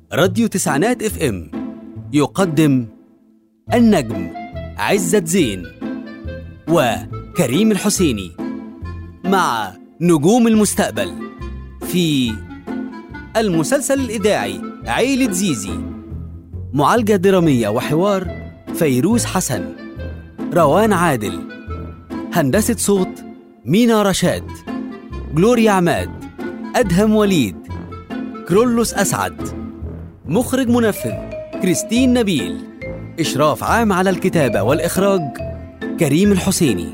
راديو تسعينات اف ام يقدم النجم عزت زين وكريم الحسيني مع نجوم المستقبل في المسلسل الإذاعي عيلة زيزي. معالجة درامية وحوار فيروز حسن، روان عادل، هندسة صوت مينا رشاد، جلوريا عماد، أدهم وليد، كرولوس أسعد، مخرج منفذ كريستين نبيل، إشراف عام على الكتابة والإخراج كريم الحسيني.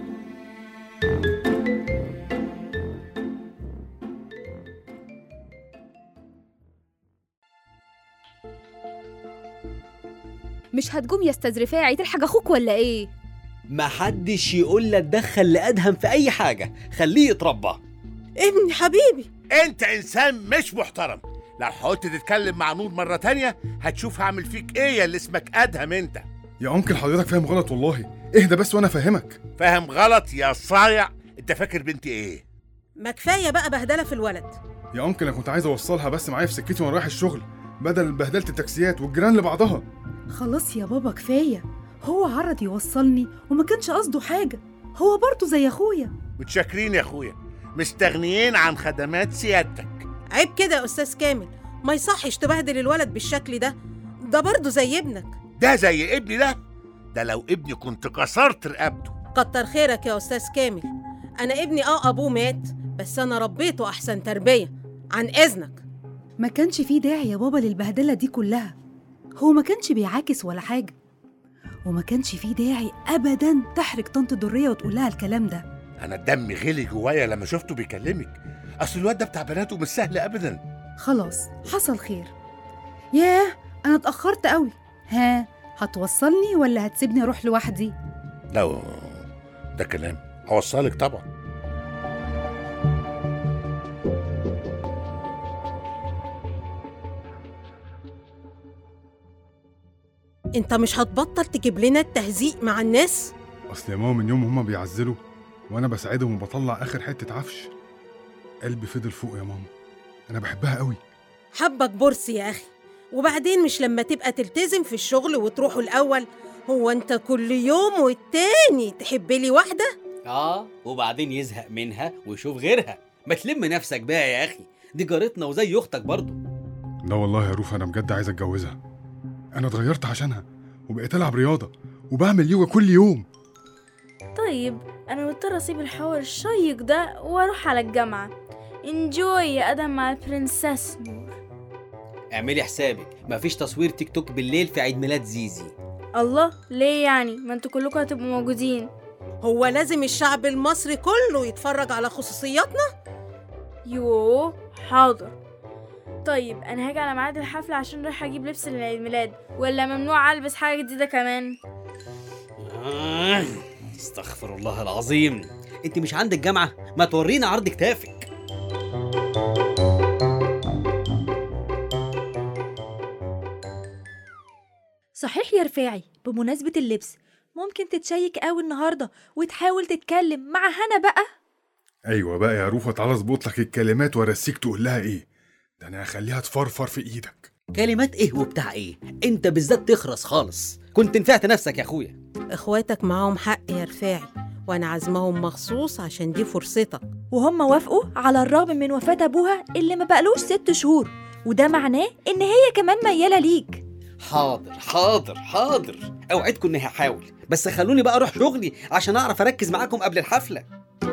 مش هتقوم يا استاذ رفاعي تلحق اخوك ولا ايه؟ محدش يقول لا تدخل لأدهم في أي حاجة، خليه يتربى. ابني حبيبي، انت انسان مش محترم. لو حاولت تتكلم مع نور مرة تانية هتشوف هعمل فيك ايه يا اللي اسمك ادهم انت. يا انكل حضرتك فاهم غلط والله، اهدى بس وانا فاهمك. فاهم غلط يا صايع؟ انت فاكر بنتي ايه؟ ما كفايه بقى بهدله في الولد. يا انكل انا كنت عايز اوصلها بس معايا في سكتي وانا رايح الشغل، بدل بهدله التاكسيات والجيران لبعضها. خلاص يا بابا كفايه، هو عرض يوصلني وما كانش قصده حاجه، هو برضه زي اخويا. متشكرين يا اخويا، مستغنيين عن خدمات سيادتك. عيب كده يا استاذ كامل، ما يصحش تبهدل الولد بالشكل ده، ده برضه زي ابنك. ده زي ابني؟ ده لو ابني كنت كسرت رقبته. كتر خيرك يا استاذ كامل، انا ابني ابوه مات بس انا ربيته احسن تربيه، عن اذنك. ما كانش فيه داعي يا بابا للبهدله دي كلها، هو ما كانش بيعاكس ولا حاجه، وما كانش فيه داعي ابدا تحرج طنط دريه وتقول لها الكلام ده. انا الدم غلي جوايا لما شفته بيكلمك، اصل الواد ده بتاع بناته مش سهل ابدا. خلاص حصل خير. ياه انا اتاخرت قوي، ها هتوصلني ولا هتسيبني اروح لوحدي؟ لا ده كلام، هوصلك طبعا. انت مش هتبطل تجيب لنا التهزيق مع الناس؟ اصل يا ماما من يوم هما بيعزلوا وانا بساعدهم وبطلع اخر حته عفش، قلبي فضل فوق يا ماما، انا بحبها قوي. حبك برص يا اخي، وبعدين مش لما تبقى تلتزم في الشغل وتروحوا الاول، هو انت كل يوم والتاني تحب لي واحده؟ وبعدين يزهق منها ويشوف غيرها. ما تلم نفسك بقى يا اخي، دي جارتنا وزي اختك برضو. لا والله يا روف انا بجد عايز اتجوزها، انا اتغيرت عشانها وبقيت العب رياضه وبعمل يوجا كل يوم. طيب انا مضطر اسيب الحوار الشيق ده واروح على الجامعه. انجوي يا ادم مع البرنسس نور. اعملي حسابك مفيش تصوير تيك توك بالليل في عيد ميلاد زيزي. الله، ليه يعني؟ ما انتوا كلكم هتبقوا موجودين. هو لازم الشعب المصري كله يتفرج على خصوصياتنا؟ يوه حاضر. طيب انا هاجي على ميعاد الحفله عشان رايحه اجيب لبس للعيد ميلاد، ولا ممنوع البس حاجه جديده كمان؟ استغفر الله العظيم، انت مش عندك جامعه؟ ما تورينا عرض كتافك. صحيح يا رفاعي، بمناسبة اللبس ممكن تتشيك قوي النهاردة وتحاول تتكلم مع هنا بقى؟ ايوه بقى يا روفة، تعالى اظبط لك الكلمات وارسيك تقول لها ايه، ده انا هخليها تفرفر في ايدك. كلمات ايه وبتاع ايه؟ انت بالذات تخرس خالص، كنت نفعت نفسك يا اخويا. اخواتك معاهم حق يا رفاعي، وانا عازمهم مخصوص عشان دي فرصتك. وهم وافقوا على الرغم من وفاة ابوها اللي ما بقالوش 6 شهور، وده معناه ان هي كمان ميالة ليك. حاضر حاضر حاضر، اوعدكم اني هحاول، بس خلوني بقى اروح شغلي عشان اعرف اركز معاكم قبل الحفلة.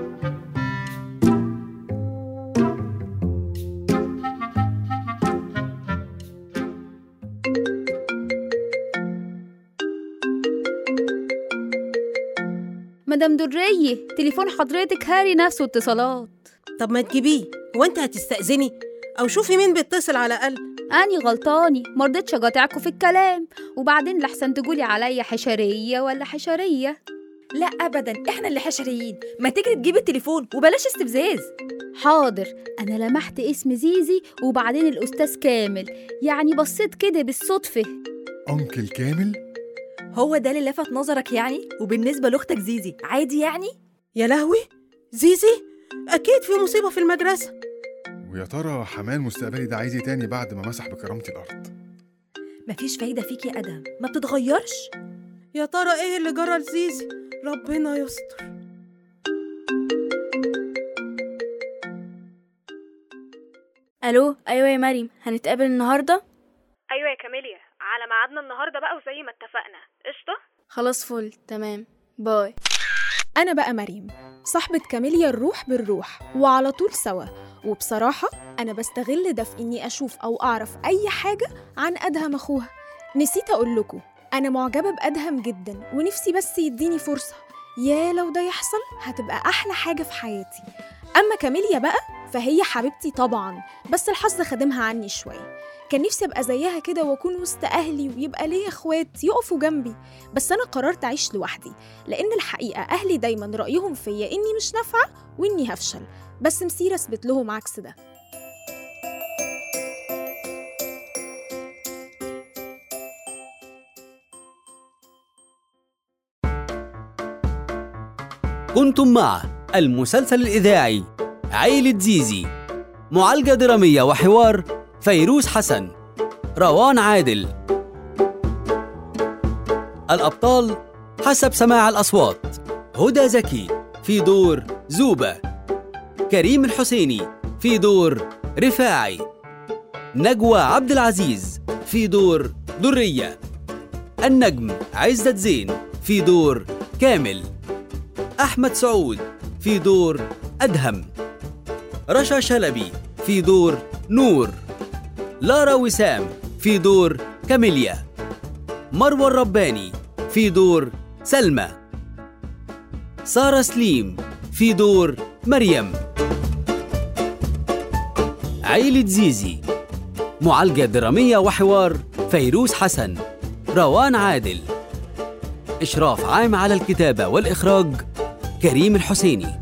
مدام درية، تليفون حضرتك هاري نفسه اتصالات. طب ما تجيبيه، هو انت هتستأذني؟ او شوفي مين بيتصل على الأقل. أني غلطاني، مرضتش اقاطعكوا في الكلام، وبعدين لحسن تقولي عليا حشرية ولا حشرية. لا ابدا، احنا اللي حشريين، ما تجري تجيب التليفون وبلاش استفزاز. حاضر، انا لمحت اسم زيزي وبعدين الاستاذ كامل، يعني بصيت كده بالصدفة. انكل كامل؟ هو ده اللي لفت نظرك يعني؟ وبالنسبة لاختك زيزي عادي يعني؟ يا لهوي، زيزي اكيد في مصيبة في المدرسة. ويا ترى حمال مستقبلي ده عايز ايه تاني بعد ما مسح بكرامتي الارض؟ مفيش فايدة فيك يا أدهم، ما بتتغيرش. يا ترى ايه اللي جرى لزيزي؟ ربنا يستر. الو، ايوه يا مريم، هنتقابل النهارده؟ ايوه يا كاميليا، على ميعادنا النهارده بقى وزي ما اتفقنا. قشطه. خلاص فل، تمام، باي. انا بقى مريم، صاحبة كاميليا الروح بالروح وعلى طول سوا. وبصراحة انا بستغل ده في اني اشوف او اعرف اي حاجة عن ادهم اخوها. نسيت اقول لكم، انا معجبة بادهم جدا ونفسي بس يديني فرصة. يا لو ده يحصل هتبقى احلى حاجة في حياتي. اما كاميليا بقى فهي حبيبتي طبعا، بس الحظ خدمها عني شوية. كان نفسي ابقى زيها كده واكون وسط اهلي ويبقى ليا اخوات يقفوا جنبي، بس انا قررت اعيش لوحدي، لان الحقيقه اهلي دايما رايهم فيا اني مش نافعه واني هفشل، بس مسيره اثبت لهم عكس ده. كنتم مع المسلسل الإذاعي عيلة زيزي، معالجة درامية وحوار فيروز حسن، روان عادل. الأبطال حسب سماع الأصوات: هدى زكي في دور زوبة، كريم الحسيني في دور رفاعي، نجوى عبد العزيز في دور درية، النجم عزت زين في دور كامل، أحمد سعود في دور أدهم، رشا شلبي في دور نور، لارا وسام في دور كاميليا، مروى الرباني في دور سلمى، سارة سليم في دور مريم. عيلة زيزي، معالجة درامية وحوار فيروز حسن، روان عادل. إشراف عام على الكتابة والإخراج كريم الحسيني.